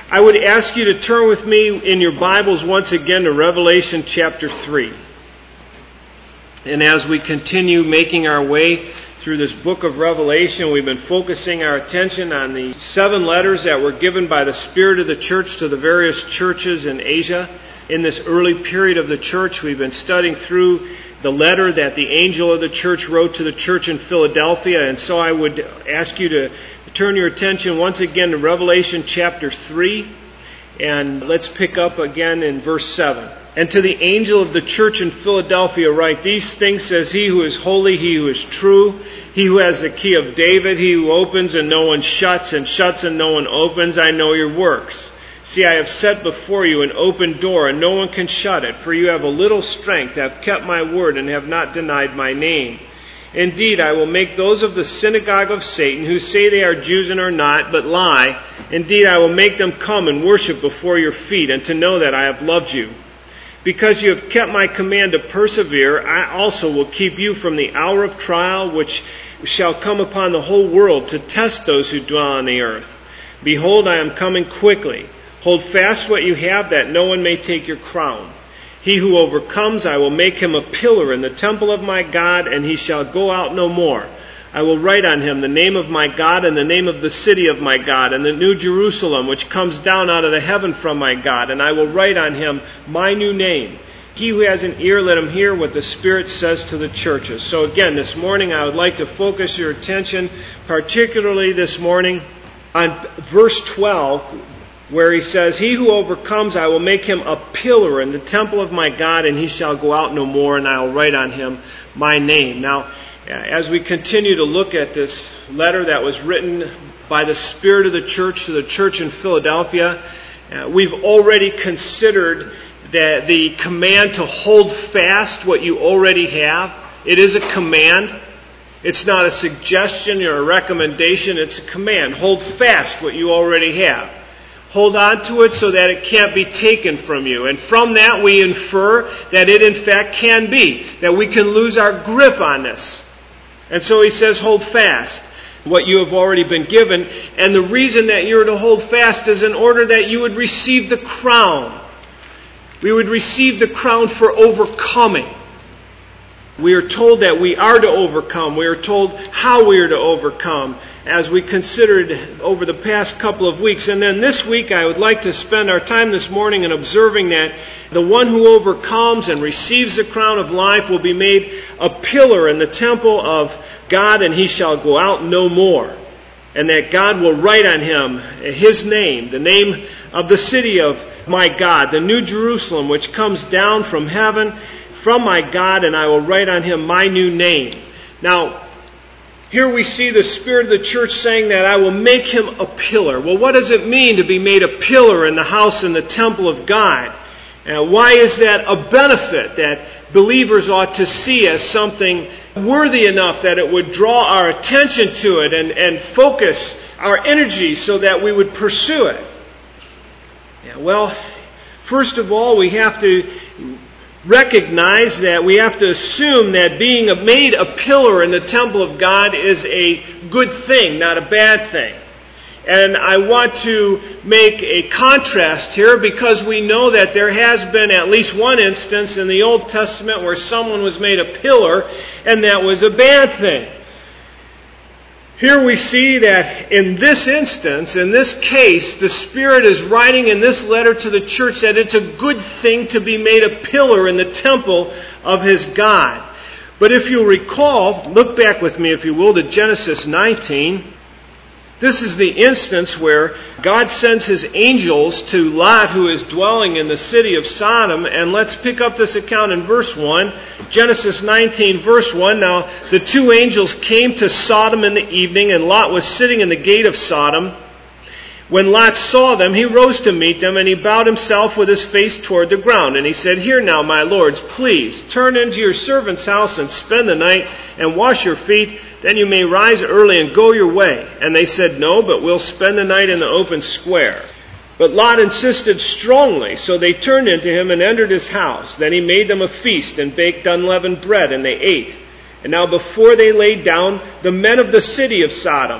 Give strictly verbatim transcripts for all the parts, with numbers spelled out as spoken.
I would ask you to turn with me in your Bibles once again to Revelation chapter three. And as we continue making our way through this book of Revelation, we've been focusing our attention on the seven letters that were given by the Spirit of the church to the various churches in Asia. In this early period of the church, we've been studying through the letter that the angel of the church wrote to the church in Philadelphia. And so I would ask you to turn your attention once again to Revelation chapter three. And let's pick up again in verse seven. And to the angel of the church in Philadelphia write, these things says he who is holy, he who is true, he who has the key of David, he who opens and no one shuts, and shuts and no one opens. I know your works. See, I have set before you an open door, and no one can shut it. For you have a little strength, have kept my word, and have not denied my name. Indeed, I will make those of the synagogue of Satan, who say they are Jews and are not, but lie. Indeed, I will make them come and worship before your feet, and to know that I have loved you. Because you have kept my command to persevere, I also will keep you from the hour of trial, which shall come upon the whole world to test those who dwell on the earth. Behold, I am coming quickly. Hold fast what you have, that no one may take your crown. He who overcomes, I will make him a pillar in the temple of my God, and he shall go out no more. I will write on him the name of my God and the name of the city of my God, and the new Jerusalem, which comes down out of the heaven from my God. And I will write on him my new name. He who has an ear, let him hear what the Spirit says to the churches. So again, this morning I would like to focus your attention, particularly this morning, on verse twelve, where he says, he who overcomes, I will make him a pillar in the temple of my God, and he shall go out no more, and I will write on him my name. Now, as we continue to look at this letter that was written by the Spirit of the church to the church in Philadelphia, uh, we've already considered that the command to hold fast what you already have. It is a command. It's not a suggestion or a recommendation. It's a command. Hold fast what you already have. Hold on to it so that it can't be taken from you. And from that we infer that it in fact can be, that we can lose our grip on this. And so he says, hold fast what you have already been given. And the reason that you're to hold fast is in order that you would receive the crown. We would receive the crown for overcoming. We are told that we are to overcome. We are told how we are to overcome, as we considered over the past couple of weeks. And then this week I would like to spend our time this morning in observing that the one who overcomes and receives the crown of life will be made a pillar in the temple of God, and he shall go out no more. And that God will write on him his name, the name of the city of my God, the new Jerusalem, which comes down from heaven from my God, and I will write on him my new name. Now, here we see the Spirit of the church saying that I will make him a pillar. Well, what does it mean to be made a pillar in the house and the temple of God? And why is that a benefit that believers ought to see as something worthy enough that it would draw our attention to it and, and focus our energy so that we would pursue it? Yeah, well, first of all, we have to recognize that we have to assume that being made a pillar in the temple of God is a good thing, not a bad thing. And I want to make a contrast here because we know that there has been at least one instance in the Old Testament where someone was made a pillar and that was a bad thing. Here we see that in this instance, in this case, the Spirit is writing in this letter to the church that it's a good thing to be made a pillar in the temple of his God. But if you recall, look back with me, if you will, to Genesis nineteen. This is the instance where God sends his angels to Lot, who is dwelling in the city of Sodom. And let's pick up this account in verse one. Genesis nineteen, verse one. Now, the two angels came to Sodom in the evening, and Lot was sitting in the gate of Sodom. When Lot saw them, he rose to meet them, and he bowed himself with his face toward the ground. And he said, Here now, my lords, please, turn into your servant's house and spend the night and wash your feet. Then you may rise early and go your way. And they said, No, but we'll spend the night in the open square. But Lot insisted strongly, so they turned into him and entered his house. Then he made them a feast and baked unleavened bread, and they ate. And now before they laid down, the men of the city of Sodom,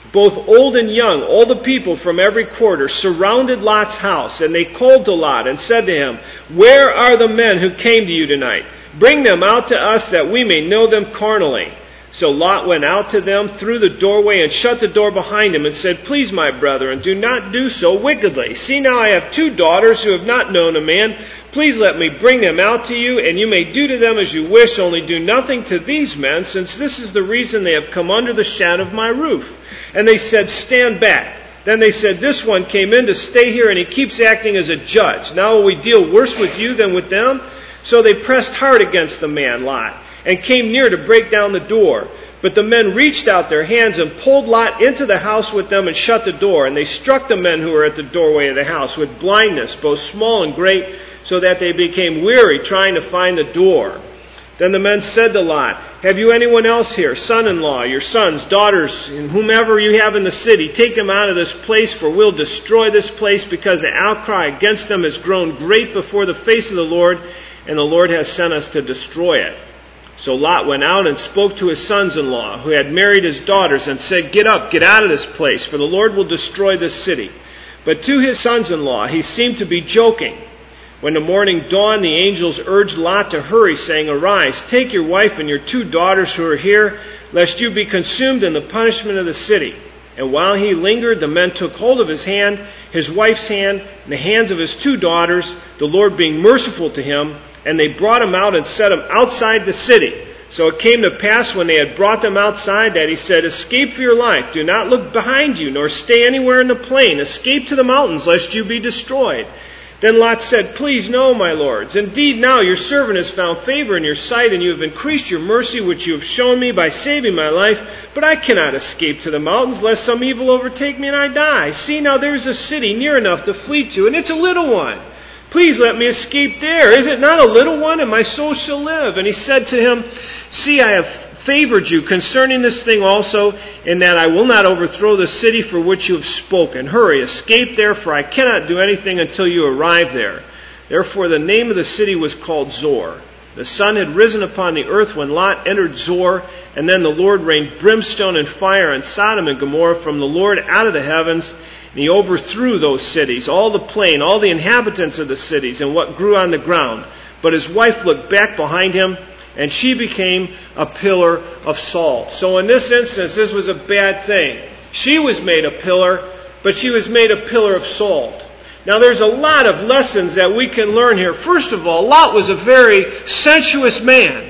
both old and young, all the people from every quarter, surrounded Lot's house, and they called to Lot and said to him, "Where are the men who came to you tonight? Bring them out to us that we may know them carnally." So Lot went out to them through the doorway and shut the door behind him and said, "Please, my brethren, do not do so wickedly. See now, I have two daughters who have not known a man. Please let me bring them out to you, and you may do to them as you wish, only do nothing to these men, since this is the reason they have come under the shadow of my roof." And they said, "Stand back." Then they said, "This one came in to stay here, and he keeps acting as a judge. Now will we deal worse with you than with them?" So they pressed hard against the man, Lot, and came near to break down the door. But the men reached out their hands and pulled Lot into the house with them and shut the door. And they struck the men who were at the doorway of the house with blindness, both small and great, so that they became weary trying to find the door. Then the men said to Lot, "Have you anyone else here, son-in-law, your sons, daughters, and whomever you have in the city? Take them out of this place, for we'll destroy this place, because the outcry against them has grown great before the face of the Lord, and the Lord has sent us to destroy it." So Lot went out and spoke to his sons-in-law, who had married his daughters, and said, "Get up, get out of this place, for the Lord will destroy this city." But to his sons-in-law he seemed to be joking. When the morning dawned, the angels urged Lot to hurry, saying, "Arise, take your wife and your two daughters who are here, lest you be consumed in the punishment of the city." And while he lingered, the men took hold of his hand, his wife's hand, and the hands of his two daughters, the Lord being merciful to him, and they brought him out and set him outside the city. So it came to pass when they had brought them outside that he said, "Escape for your life. Do not look behind you, nor stay anywhere in the plain. Escape to the mountains, lest you be destroyed." Then Lot said, "Please, no, my lords. Indeed, now your servant has found favor in your sight, and you have increased your mercy, which you have shown me by saving my life. But I cannot escape to the mountains, lest some evil overtake me and I die. See, now there is a city near enough to flee to, and it's a little one. Please let me escape there. Is it not a little one, and my soul shall live?" And he said to him, "See, I have favored you concerning this thing also, in that I will not overthrow the city for which you have spoken. Hurry, escape there, for I cannot do anything until you arrive there." Therefore the name of the city was called Zor. The sun had risen upon the earth when Lot entered Zor, and then the Lord rained brimstone and fire on Sodom and Gomorrah from the Lord out of the heavens, and he overthrew those cities, all the plain, all the inhabitants of the cities, and what grew on the ground. But his wife looked back behind him, and she became a pillar of salt. So in this instance, this was a bad thing. She was made a pillar, but she was made a pillar of salt. Now there's a lot of lessons that we can learn here. First of all, Lot was a very sensuous man.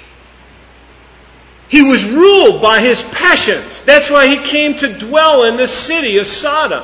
He was ruled by his passions. That's why he came to dwell in this city of Sodom.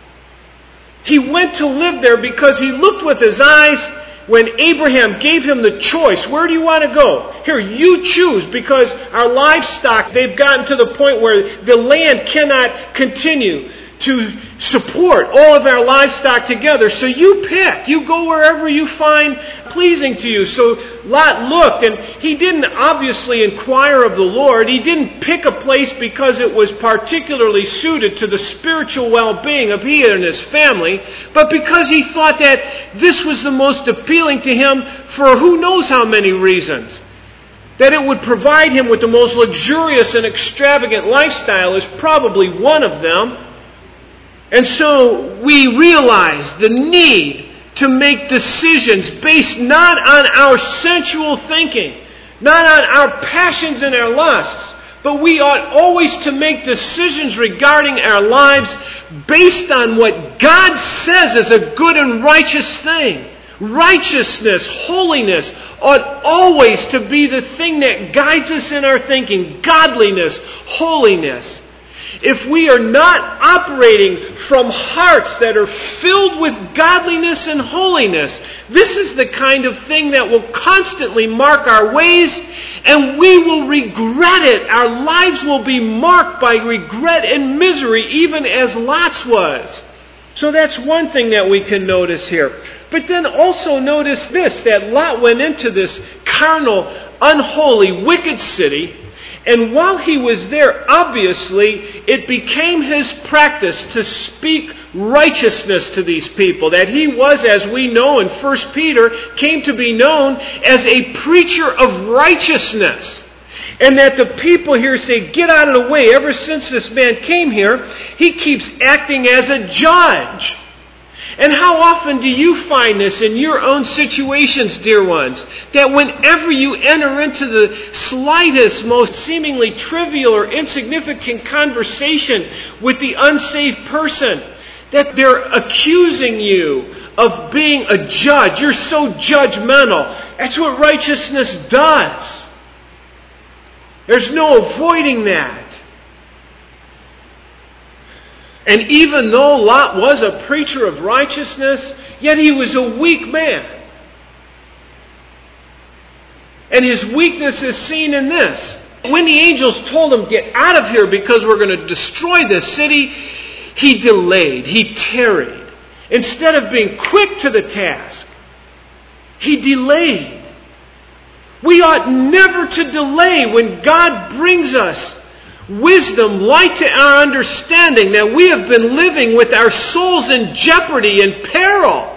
He went to live there because he looked with his eyes. When Abraham gave him the choice, where do you want to go? Here, you choose, because our livestock, they've gotten to the point where the land cannot continue to support all of our livestock together. So you pick. You go wherever you find pleasing to you. So Lot looked, and he didn't obviously inquire of the Lord. He didn't pick a place because it was particularly suited to the spiritual well-being of he and his family, but because he thought that this was the most appealing to him for who knows how many reasons. That it would provide him with the most luxurious and extravagant lifestyle is probably one of them. And so we realize the need to make decisions based not on our sensual thinking, not on our passions and our lusts, but we ought always to make decisions regarding our lives based on what God says is a good and righteous thing. Righteousness, holiness ought always to be the thing that guides us in our thinking. Godliness, holiness. If we are not operating from hearts that are filled with godliness and holiness, this is the kind of thing that will constantly mark our ways, and we will regret it. Our lives will be marked by regret and misery, even as Lot's was. So that's one thing that we can notice here. But then also notice this, that Lot went into this carnal, unholy, wicked city. And while he was there, obviously, it became his practice to speak righteousness to these people. That he was, as we know in First Peter, came to be known as a preacher of righteousness. And that the people here say, get out of the way. Ever since this man came here, he keeps acting as a judge. And how often do you find this in your own situations, dear ones? That whenever you enter into the slightest, most seemingly trivial or insignificant conversation with the unsaved person, that they're accusing you of being a judge. You're so judgmental. That's what righteousness does. There's no avoiding that. And even though Lot was a preacher of righteousness, yet he was a weak man. And his weakness is seen in this. When the angels told him, get out of here because we're going to destroy this city, he delayed, he tarried. Instead of being quick to the task, he delayed. We ought never to delay when God brings us wisdom, light to our understanding, that we have been living with our souls in jeopardy and peril.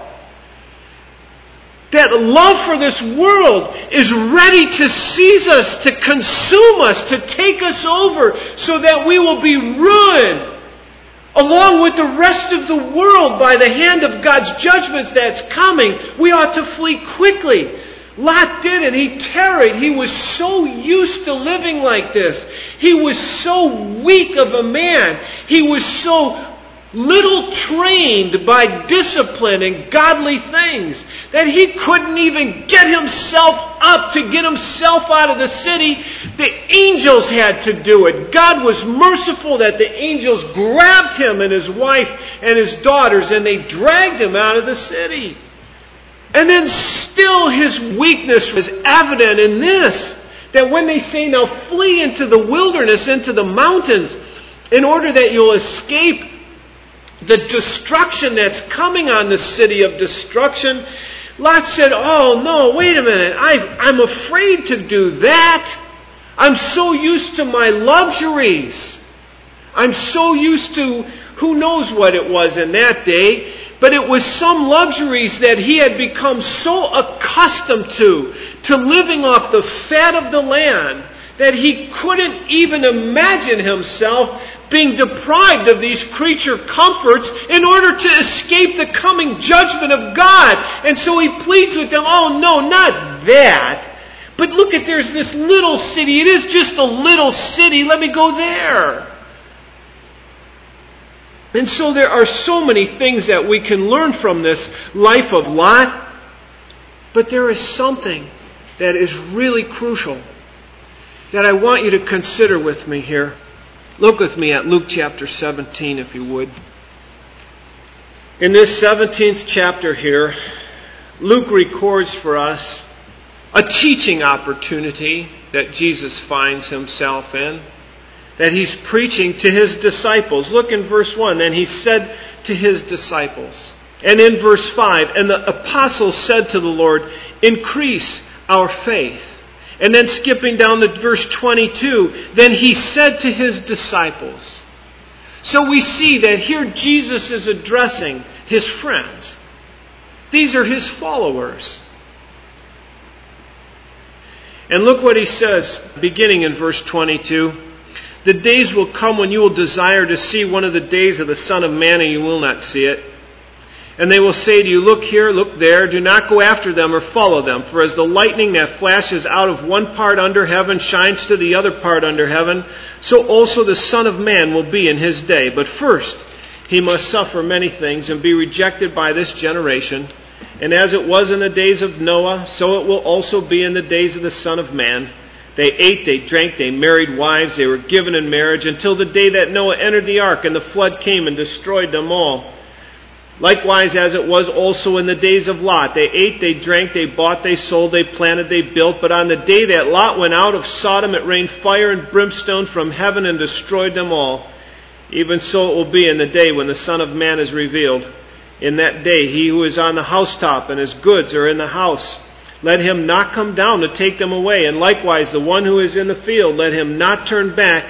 That love for this world is ready to seize us, to consume us, to take us over, so that we will be ruined along with the rest of the world by the hand of God's judgments that's coming. We ought to flee quickly. Lot did it. He tarried. He was so used to living like this. He was so weak of a man. He was so little trained by discipline and godly things that he couldn't even get himself up to get himself out of the city. The angels had to do it. God was merciful that the angels grabbed him and his wife and his daughters and they dragged him out of the city. And then still his weakness was evident in this, that when they say, now flee into the wilderness, into the mountains, in order that you'll escape the destruction that's coming on the city of destruction, Lot said, oh no, wait a minute, I, I'm afraid to do that. I'm so used to my luxuries. I'm so used to who knows what it was in that day. But it was some luxuries that he had become so accustomed to, to living off the fat of the land, that he couldn't even imagine himself being deprived of these creature comforts in order to escape the coming judgment of God. And so he pleads with them, oh no, not that. But look at, there's this little city. It is just a little city. Let me go there. And so there are so many things that we can learn from this life of Lot. But there is something that is really crucial that I want you to consider with me here. Look with me at Luke chapter seventeen, if you would. In this seventeenth chapter here, Luke records for us a teaching opportunity that Jesus finds himself in, that he's preaching to his disciples. Look in verse one. Then he said to his disciples. And in verse five, and the apostles said to the Lord, increase our faith. And then skipping down to verse twenty-two, then he said to his disciples. So we see that here Jesus is addressing his friends. These are his followers. And look what he says, beginning in verse twenty-two. The days will come when you will desire to see one of the days of the Son of Man, and you will not see it. And they will say to you, look here, look there. Do not go after them or follow them. For as the lightning that flashes out of one part under heaven shines to the other part under heaven, so also the Son of Man will be in his day. But first, he must suffer many things and be rejected by this generation. And as it was in the days of Noah, so it will also be in the days of the Son of Man. They ate, they drank, they married wives, they were given in marriage until the day that Noah entered the ark and the flood came and destroyed them all. Likewise, as it was also in the days of Lot, they ate, they drank, they bought, they sold, they planted, they built. But on the day that Lot went out of Sodom, it rained fire and brimstone from heaven and destroyed them all. Even so it will be in the day when the Son of Man is revealed. In that day, he who is on the housetop and his goods are in the house, let him not come down to take them away. And likewise, the one who is in the field, let him not turn back.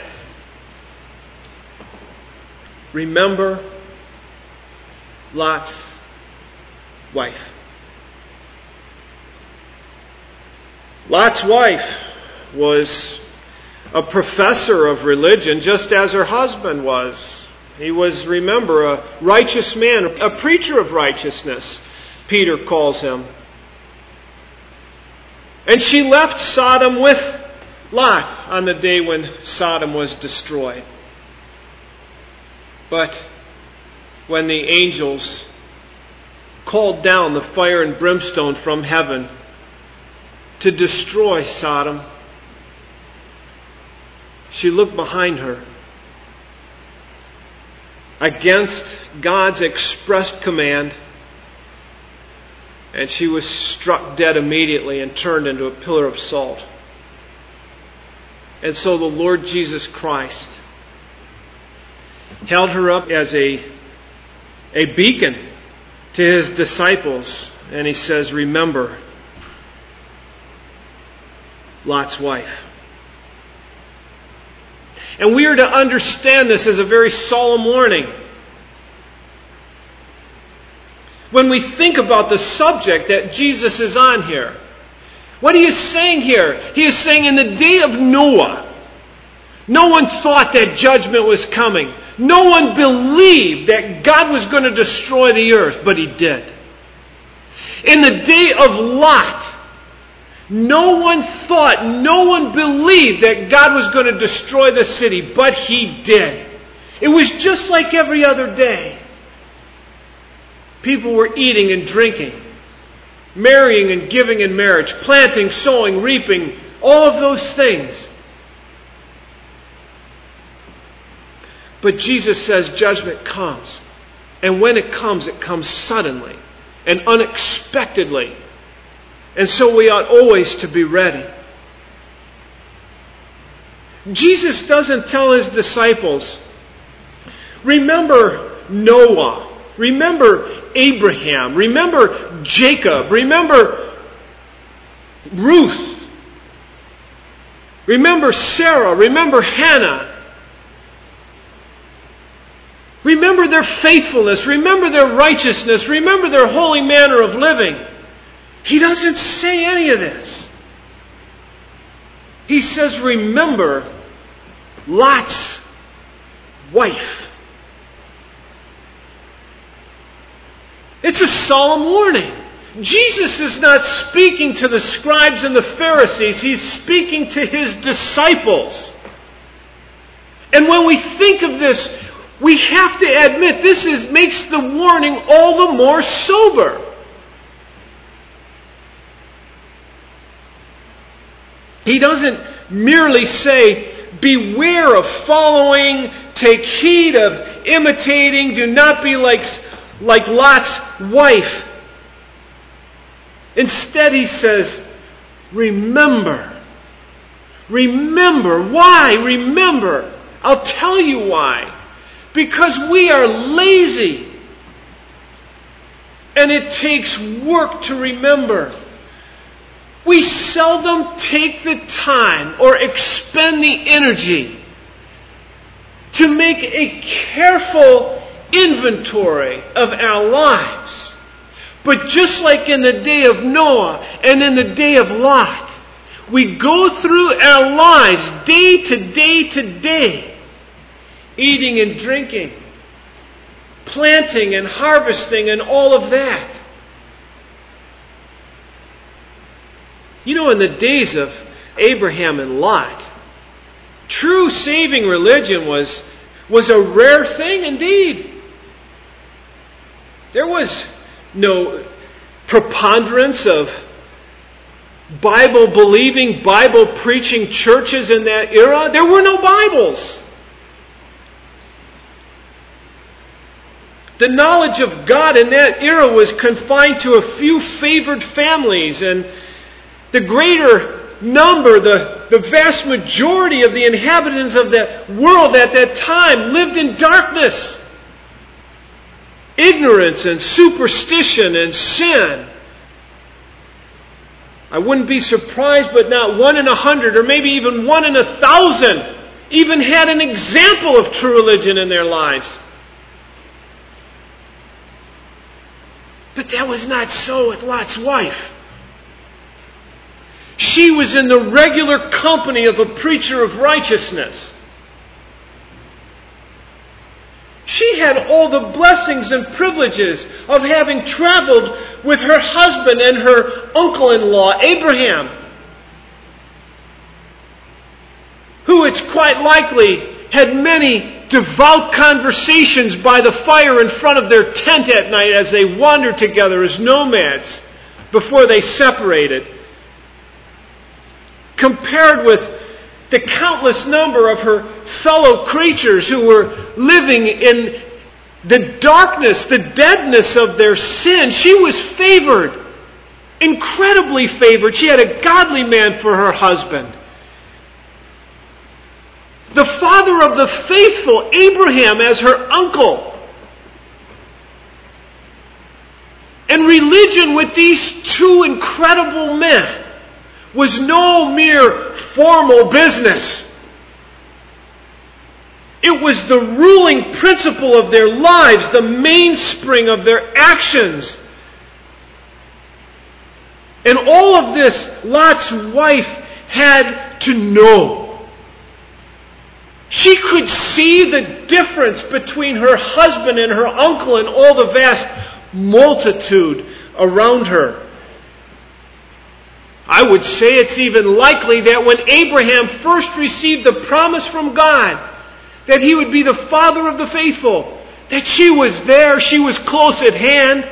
Remember Lot's wife. Lot's wife was a professor of religion, just as her husband was. He was, remember, a righteous man, a preacher of righteousness, Peter calls him. And she left Sodom with Lot on the day when Sodom was destroyed. But when the angels called down the fire and brimstone from heaven to destroy Sodom, she looked behind her against God's expressed command, and she was struck dead immediately and turned into a pillar of salt. And so the Lord Jesus Christ held her up as a, a beacon to His disciples, and He says, remember Lot's wife. And we are to understand this as a very solemn warning. When we think about the subject that Jesus is on here, what He is saying here, He is saying in the day of Noah, no one thought that judgment was coming. No one believed that God was going to destroy the earth, but He did. In the day of Lot, no one thought, no one believed that God was going to destroy the city, but He did. It was just like every other day. People were eating and drinking, marrying and giving in marriage, planting, sowing, reaping, all of those things. But Jesus says judgment comes. And when it comes, it comes suddenly and unexpectedly. And so we ought always to be ready. Jesus doesn't tell His disciples, remember Noah, remember Abraham, remember Jacob, remember Ruth, remember Sarah, remember Hannah. Remember their faithfulness, remember their righteousness, remember their holy manner of living. He doesn't say any of this. He says, remember Lot's wife. It's a solemn warning. Jesus is not speaking to the scribes and the Pharisees. He's speaking to His disciples. And when we think of this, we have to admit this is makes the warning all the more sober. He doesn't merely say, beware of following, take heed of imitating, do not be like, like Lot's wife. Instead, He says, remember. Remember. Why? Remember. I'll tell you why. Because we are lazy. And it takes work to remember. We seldom take the time or expend the energy to make a careful inventory of our lives. But just like in the day of Noah and in the day of Lot, we go through our lives day to day to day, eating and drinking, planting and harvesting and all of that. You know, in the days of Abraham and Lot, true saving religion was, was a rare thing indeed. There was no preponderance of Bible-believing, Bible-preaching churches in that era. There were no Bibles. The knowledge of God in that era was confined to a few favored families, and the greater number, the, the vast majority of the inhabitants of the world at that time lived in darkness, ignorance and superstition and sin. I wouldn't be surprised, but not one in a hundred, or maybe even one in a thousand, even had an example of true religion in their lives. But that was not so with Lot's wife. She was in the regular company of a preacher of righteousness. She had all the blessings and privileges of having traveled with her husband and her uncle-in-law, Abraham, who it's quite likely had many devout conversations by the fire in front of their tent at night as they wandered together as nomads before they separated. Compared with the countless number of her fellow creatures who were living in the darkness, the deadness of their sin, she was favored, incredibly favored. She had a godly man for her husband. The father of the faithful, Abraham, as her uncle. And religion with these two incredible men was no mere formal business. It was the ruling principle of their lives, the mainspring of their actions. And all of this Lot's wife had to know. She could see the difference between her husband and her uncle and all the vast multitude around her. I would say it's even likely that when Abraham first received the promise from God that he would be the father of the faithful, that she was there, she was close at hand.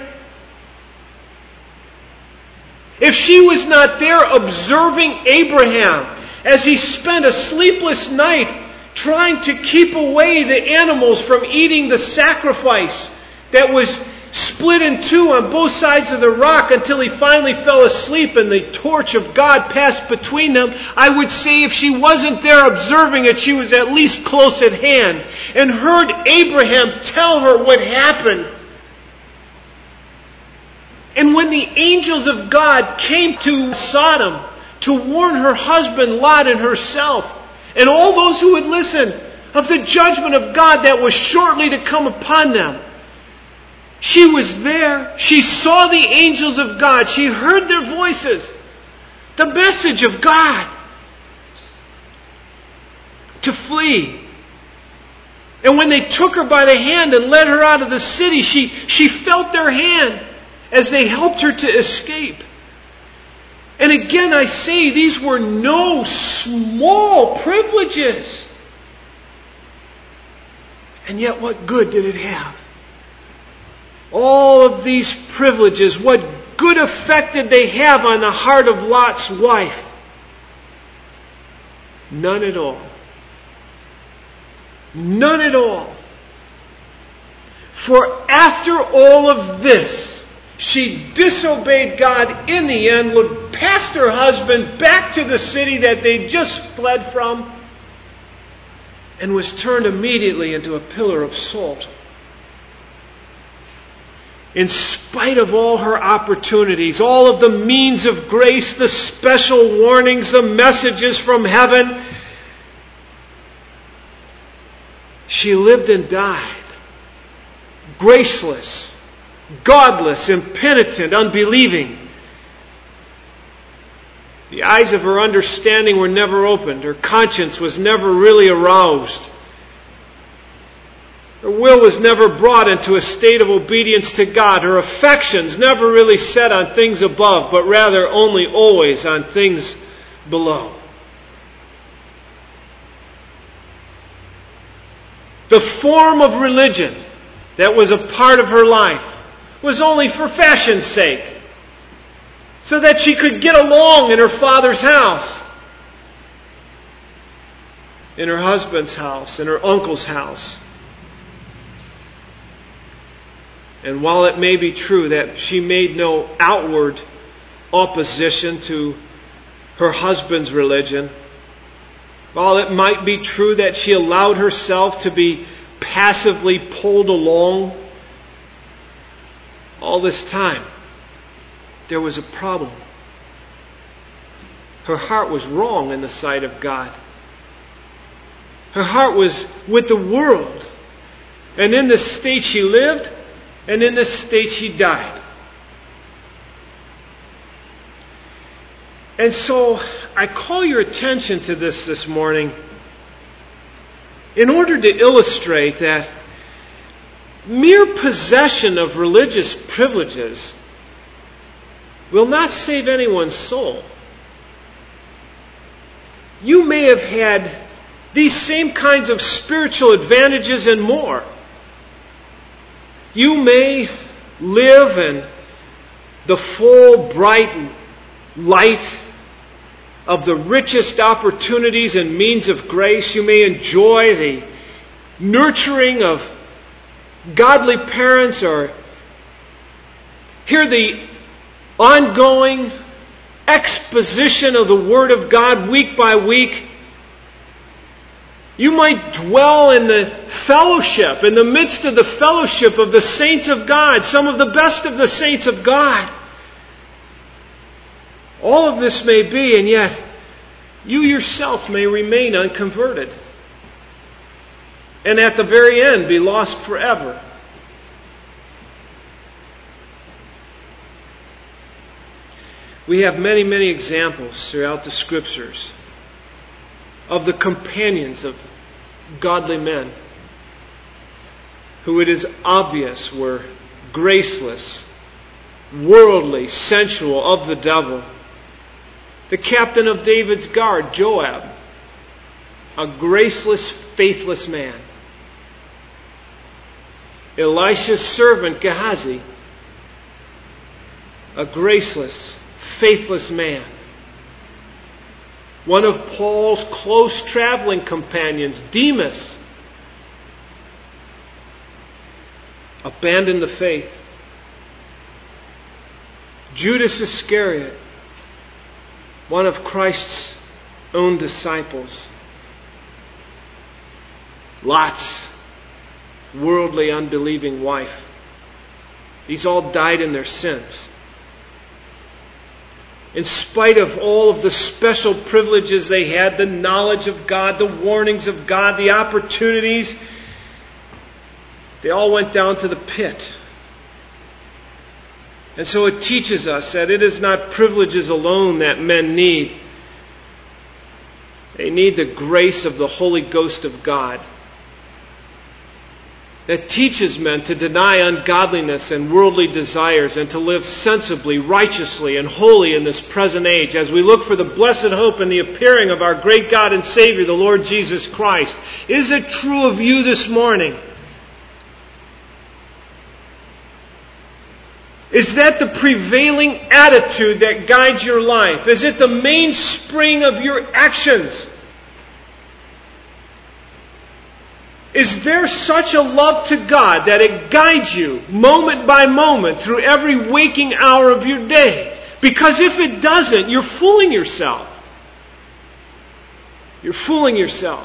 If she was not there observing Abraham as he spent a sleepless night trying to keep away the animals from eating the sacrifice that was split in two on both sides of the rock until he finally fell asleep and the torch of God passed between them, I would say if she wasn't there observing it, she was at least close at hand and heard Abraham tell her what happened. And when the angels of God came to Sodom to warn her husband Lot and herself, and all those who would listen, of the judgment of God that was shortly to come upon them, she was there. She saw the angels of God. She heard their voices. The message of God to flee. And when they took her by the hand and led her out of the city, she, she felt their hand as they helped her to escape. And again I say, these were no small privileges. And yet what good did it have? All of these privileges, what good effect did they have on the heart of Lot's wife? None at all. None at all. For after all of this, she disobeyed God in the end, looked past her husband back to the city that they just fled from, and was turned immediately into a pillar of salt. In spite of all her opportunities, all of the means of grace, the special warnings, the messages from heaven, she lived and died, graceless, godless, impenitent, unbelieving. The eyes of her understanding were never opened. Her conscience was never really aroused. Her will was never brought into a state of obedience to God. Her affections never really set on things above, but rather only always on things below. The form of religion that was a part of her life was only for fashion's sake, so that she could get along in her father's house, in her husband's house, in her uncle's house. And while it may be true that she made no outward opposition to her husband's religion, while it might be true that she allowed herself to be passively pulled along, all this time, there was a problem. Her heart was wrong in the sight of God. Her heart was with the world. And in this state she lived, and in this state she died. And so I call your attention to this this morning in order to illustrate that mere possession of religious privileges will not save anyone's soul. You may have had these same kinds of spiritual advantages and more. You may live in the full, bright light of the richest opportunities and means of grace. You may enjoy the nurturing of godly parents or hear the ongoing exposition of the Word of God week by week. You might dwell in the fellowship, in the midst of the fellowship of the saints of God, some of the best of the saints of God. All of this may be, and yet you yourself may remain unconverted. And at the very end be lost forever. We have many, many examples throughout the Scriptures of the companions of godly men who it is obvious were graceless, worldly, sensual, of the devil. The captain of David's guard, Joab, a graceless, faithless man. Elisha's servant, Gehazi, a graceless, faithless man. One of Paul's close traveling companions, Demas, abandoned the faith. Judas Iscariot, one of Christ's own disciples. Lot's worldly, unbelieving wife. These all died in their sins. In spite of all of the special privileges they had, the knowledge of God, the warnings of God, the opportunities, they all went down to the pit. And so it teaches us that it is not privileges alone that men need. They need the grace of the Holy Ghost of God that teaches men to deny ungodliness and worldly desires and to live sensibly, righteously, and holy in this present age as we look for the blessed hope and the appearing of our great God and Savior, the Lord Jesus Christ. Is it true of you this morning? Is that the prevailing attitude that guides your life? Is it the mainspring of your actions? Is there such a love to God that it guides you moment by moment through every waking hour of your day? Because if it doesn't, you're fooling yourself. You're fooling yourself.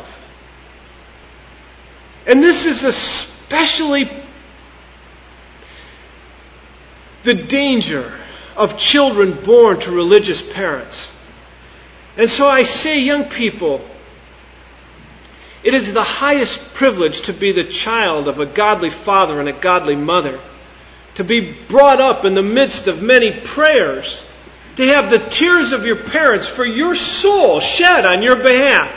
And this is especially the danger of children born to religious parents. And so I say, young people, it is the highest privilege to be the child of a godly father and a godly mother, to be brought up in the midst of many prayers, to have the tears of your parents for your soul shed on your behalf.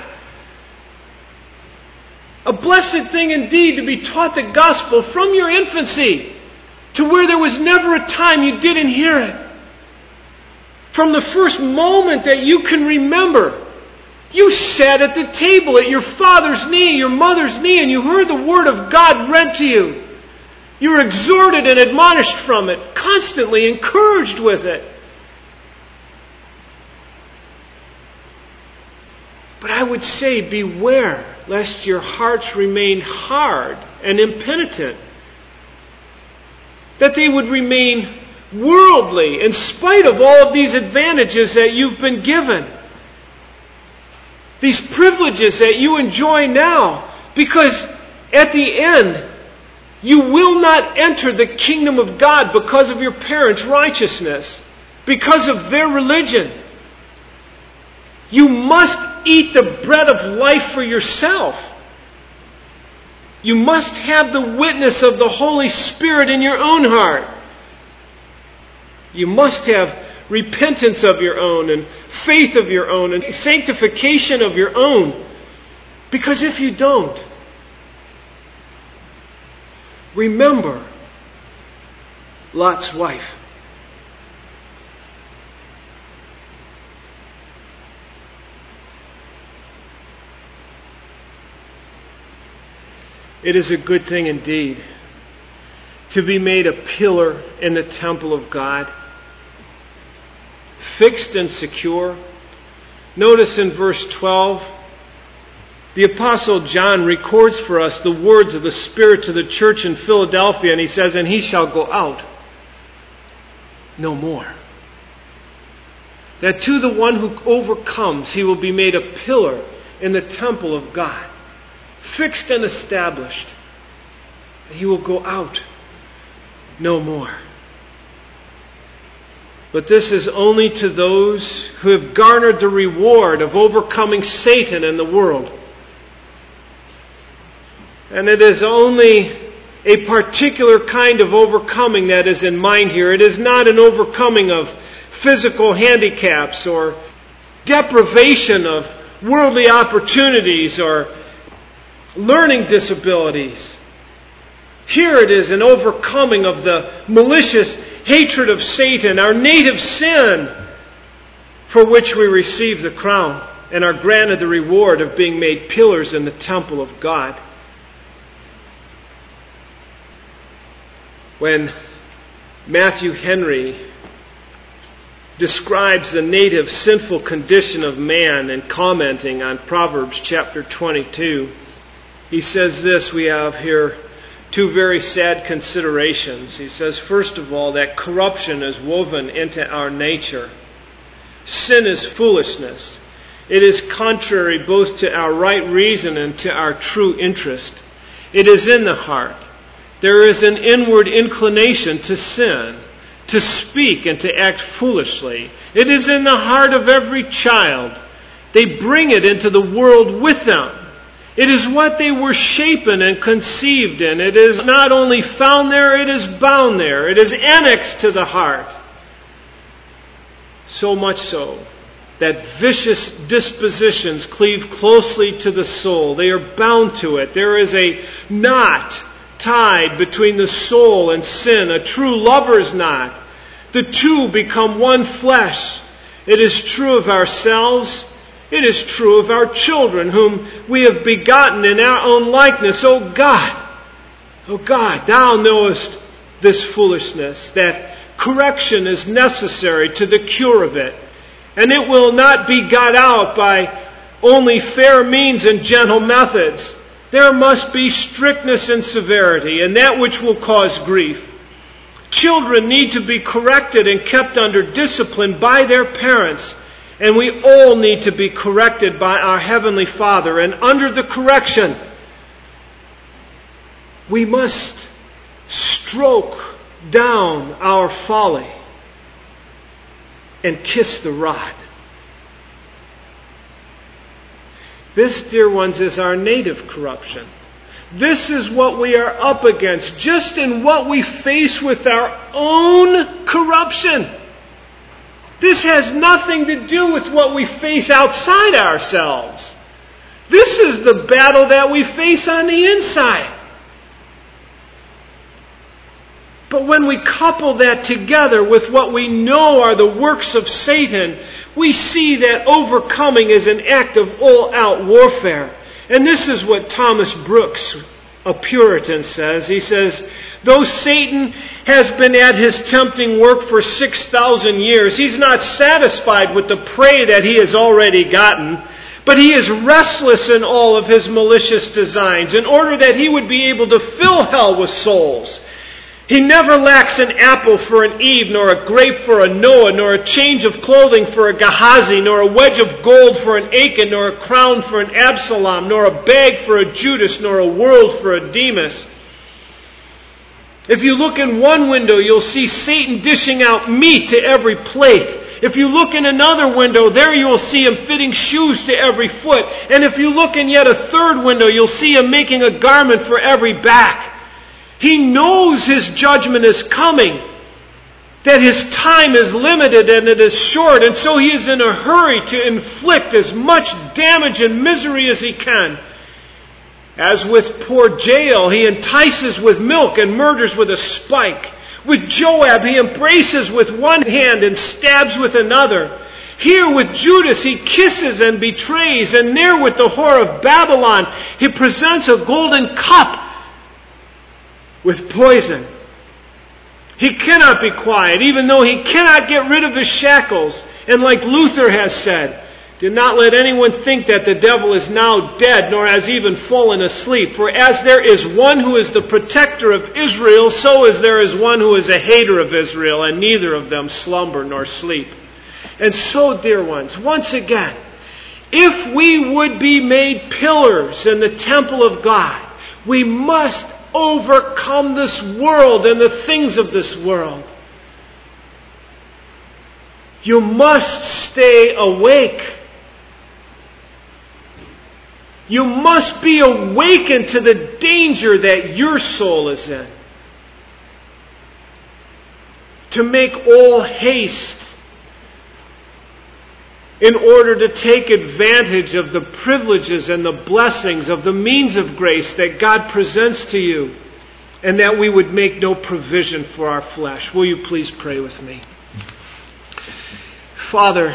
A blessed thing indeed to be taught the gospel from your infancy to where there was never a time you didn't hear it. From the first moment that you can remember, you sat at the table at your father's knee, your mother's knee, and you heard the Word of God read to you. You were exhorted and admonished from it, constantly encouraged with it. But I would say, beware lest your hearts remain hard and impenitent, that they would remain worldly in spite of all of these advantages that you've been given. These privileges that you enjoy now, because at the end, you will not enter the kingdom of God because of your parents' righteousness, because of their religion. You must eat the bread of life for yourself. You must have the witness of the Holy Spirit in your own heart. You must have repentance of your own, and faith of your own, and sanctification of your own. Because if you don't, remember Lot's wife. It is a good thing indeed to be made a pillar in the temple of God, fixed and secure. Notice in verse twelve, the Apostle John records for us the words of the Spirit to the church in Philadelphia, and he says, "And he shall go out no more." That to the one who overcomes, he will be made a pillar in the temple of God, fixed and established. He will go out no more. But this is only to those who have garnered the reward of overcoming Satan and the world. And it is only a particular kind of overcoming that is in mind here. It is not an overcoming of physical handicaps or deprivation of worldly opportunities or learning disabilities. Here it is an overcoming of the malicious hatred of Satan, our native sin, for which we receive the crown and are granted the reward of being made pillars in the temple of God. When Matthew Henry describes the native sinful condition of man in commenting on Proverbs chapter twenty-two, he says this. We have here two very sad considerations. He says, first of all, that corruption is woven into our nature. Sin is foolishness. It is contrary both to our right reason and to our true interest. It is in the heart. There is an inward inclination to sin, to speak and to act foolishly. It is in the heart of every child. They bring it into the world with them. It is what they were shapen and conceived in. It is not only found there, it is bound there. It is annexed to the heart. So much so that vicious dispositions cleave closely to the soul. They are bound to it. There is a knot tied between the soul and sin, a true lover's knot. The two become one flesh. It is true of ourselves. It is true of our children, whom we have begotten in our own likeness. O God, O God, Thou knowest this foolishness, that correction is necessary to the cure of it. And it will not be got out by only fair means and gentle methods. There must be strictness and severity, and that which will cause grief. Children need to be corrected and kept under discipline by their parents. And we all need to be corrected by our Heavenly Father. And under the correction, we must stroke down our folly and kiss the rod. This, dear ones, is our native corruption. This is what we are up against, just in what we face with our own corruption. This has nothing to do with what we face outside ourselves. This is the battle that we face on the inside. But when we couple that together with what we know are the works of Satan, we see that overcoming is an act of all-out warfare. And this is what Thomas Brooks, a Puritan, says. He says, though Satan has been at his tempting work for six thousand years, he's not satisfied with the prey that he has already gotten, but he is restless in all of his malicious designs in order that he would be able to fill hell with souls. He never lacks an apple for an Eve, nor a grape for a Noah, nor a change of clothing for a Gehazi, nor a wedge of gold for an Achan, nor a crown for an Absalom, nor a bag for a Judas, nor a world for a Demas. If you look in one window, you'll see Satan dishing out meat to every plate. If you look in another window, there you will see him fitting shoes to every foot. And if you look in yet a third window, you'll see him making a garment for every back. He knows his judgment is coming. that his time is limited and it is short, and so he is in a hurry to inflict as much damage and misery as he can. As with poor Jael, he entices with milk and murders with a spike. With Joab, he embraces with one hand and stabs with another. Here with Judas, he kisses and betrays. And near with the whore of Babylon, he presents a golden cup with poison. He cannot be quiet, even though he cannot get rid of his shackles. And like Luther has said, do not let anyone think that the devil is now dead, nor has even fallen asleep. For as there is one who is the protector of Israel, so is there is one who is a hater of Israel, and neither of them slumber nor sleep. And so, dear ones, once again, if we would be made pillars in the temple of God, we must overcome this world and the things of this world. You must stay awake. You must be awakened to the danger that your soul is in. To make all haste in order to take advantage of the privileges and the blessings of the means of grace that God presents to you, and that we would make no provision for our flesh. Will you please pray with me? Father,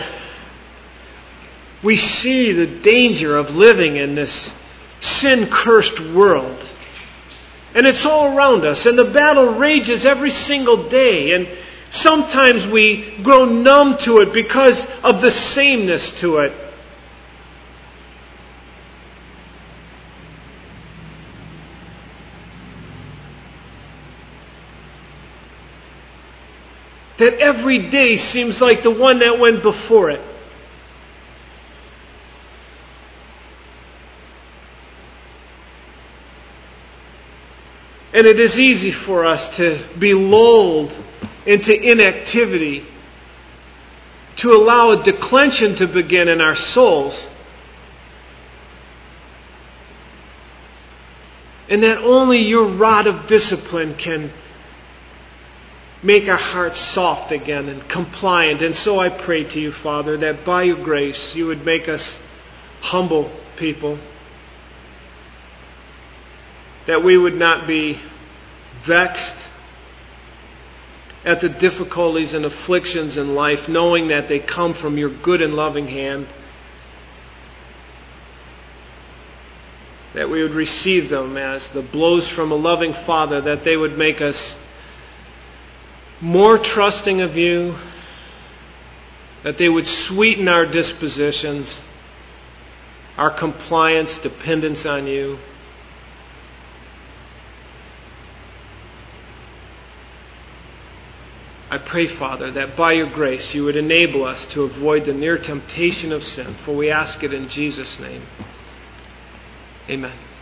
we see the danger of living in this sin-cursed world. And it's all around us. And the battle rages every single day. And sometimes we grow numb to it because of the sameness to it. That every day seems like the one that went before it. And it is easy for us to be lulled into inactivity, to allow a declension to begin in our souls. And that only your rod of discipline can make our hearts soft again and compliant. And so I pray to you, Father, that by your grace you would make us humble people. That we would not be vexed at the difficulties and afflictions in life, knowing that they come from your good and loving hand. That we would receive them as the blows from a loving Father, that they would make us more trusting of you, that they would sweeten our dispositions, our compliance, dependence on you. I pray, Father, that by your grace you would enable us to avoid the near temptation of sin, for we ask it in Jesus' name. Amen.